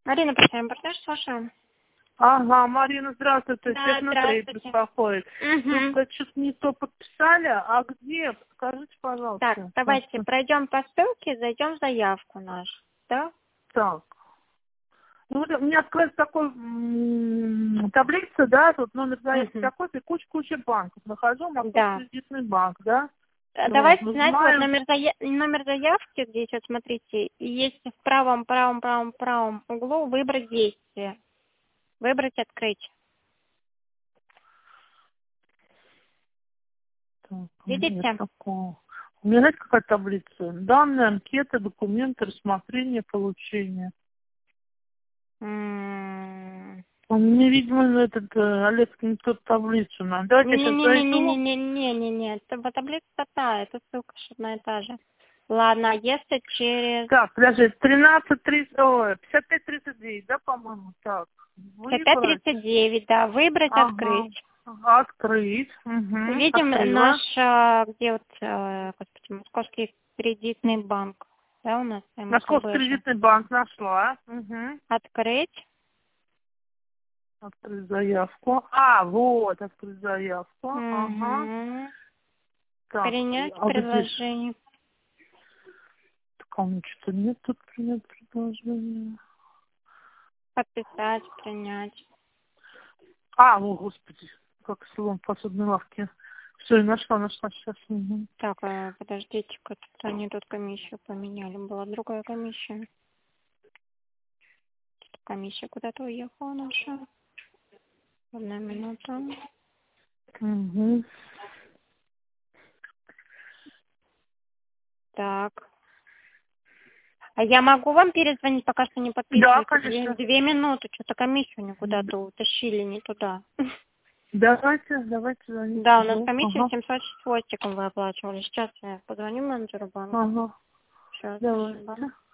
Марина, прощаем, партнер, слушаем. Ага, Марина, здравствуйте. Да, Сейчас Смотреть здравствуйте. беспокоит. Угу. Только что-то не то подписали. А где? Подскажите, пожалуйста. Так, давайте пройдем по ссылке, зайдем в заявку нашу. Да? Так. Ну, вот у меня открылась такой таблица, да, тут номер заявки такой, и куча банков. Нахожу, Да. кредитный банк, да. Давайте, Вот, знаете, вот нажимаю. номер заявки, здесь вот смотрите, и есть в правом углу выбрать действие. Выбрать открыть. Так, Видите? нет такого. У меня, знаете, какая таблица? Данные, анкеты, документы, рассмотрение, получение. У меня, видимо, Олег не тот таблицу надо. Давайте я сейчас зайду. Не, таблица та, это ссылка одна и та же. Ладно, если через... Так, подожди, 55-39, да, по-моему? Так, выбрать. 5:39, да, выбрать, Ага. открыть. Открыть. Угу. Видим Открыла. наш, где вот, господи, Московский кредитный банк, да, у нас? Московский МСБ же. кредитный банк нашла. Угу. Открыть. Открыть заявку. А, вот, открыть заявку. Ага. Так, Принять а вот здесь... предложение. Так, а у меня что-то нет тут принять предложение. Подписать, принять. А, о, господи, как словом в посудной лавке. Все, нашла сейчас. Угу. Так, подождите-ка, тут они тут комиссию поменяли. Была другая комиссия. Тут комиссия куда-то уехала наша. 1 минута. Угу. Так. А я могу вам перезвонить, пока что не Да, подписываете? конечно. 2 минуты, что-то комиссию куда-то утащили не туда. Давайте звоните. Да, у нас комиссию 700 с хвостиком вы оплачивали. Сейчас я позвоню менеджеру банка. Ага. Сейчас, Давайте. спасибо.